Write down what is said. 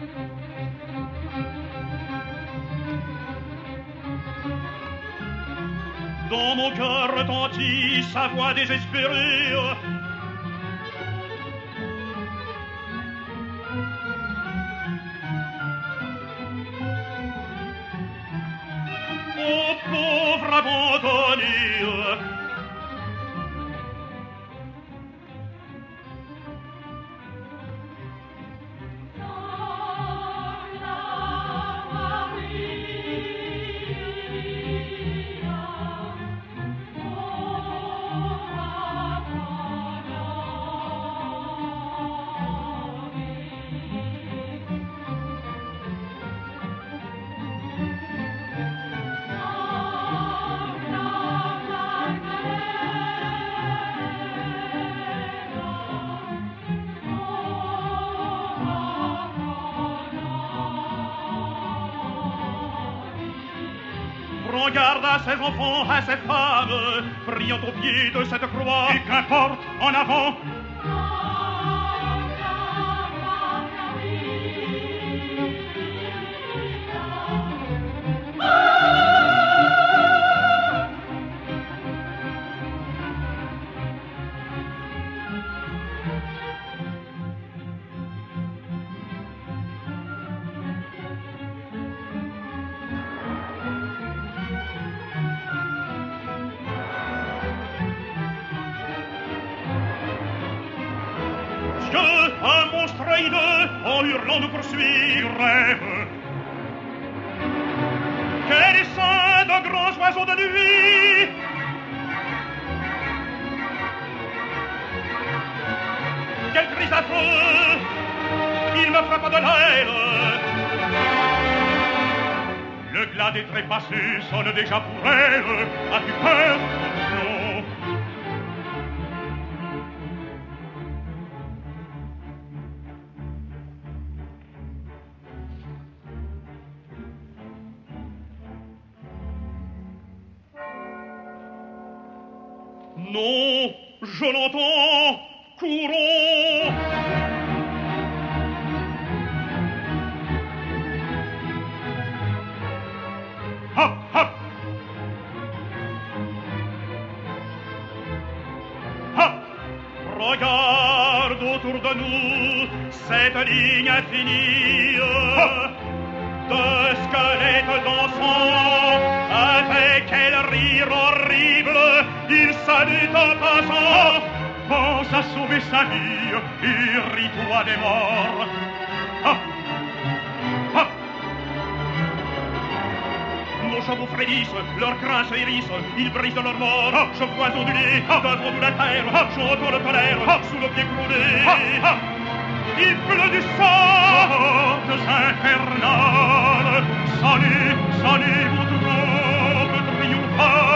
Dans mon cœur retentit sa voix désespérée. Oh, pauvre abandonné! Prends garde à ses enfants, à ses femmes, priant au pied de cette croix. Et qu'importe, en avant! Un monstre hideux, en hurlant nous poursuit, rêve. Quel essaim de grands oiseaux de nuit! Quel cri affreux! Il me frappa de l'aile. Le glas des trépassés sonne déjà pour elle. As-tu peur? Non. Non, je l'entends, courons! Hop, hop! Hop! Regarde autour de nous cette ligne infinie de squelettes d'enfants avec quel rire horrible il salue en passant. Pense à sauver sa vie et ris-toi des morts. Hop! Hop! Nos chevaux frémissent, leurs crins se hérissent, ils brisent leur mort. Je vois onduler devant nous la terre, j'entends le colère sous nos pieds crouler. Il pleut du sang, infernales. Salut, salut, votre robe triomphale.